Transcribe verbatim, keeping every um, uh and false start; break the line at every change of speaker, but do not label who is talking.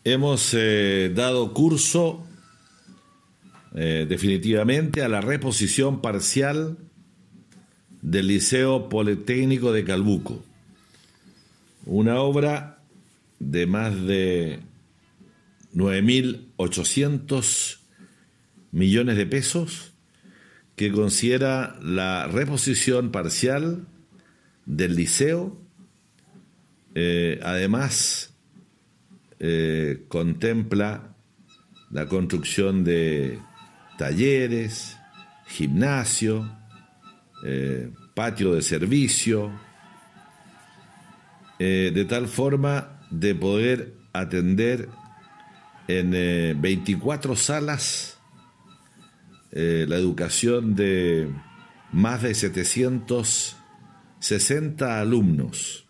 hemos eh, dado curso eh, definitivamente a la reposición parcial del Liceo Politécnico de Calbuco, una obra de más de nueve mil ochocientos millones de pesos que considera la reposición parcial del liceo. Eh, además, eh, contempla la construcción de talleres, gimnasio, eh, patio de servicio, eh, de tal forma de poder atender en eh, veinticuatro salas eh, la educación de más de setecientos sesenta alumnos.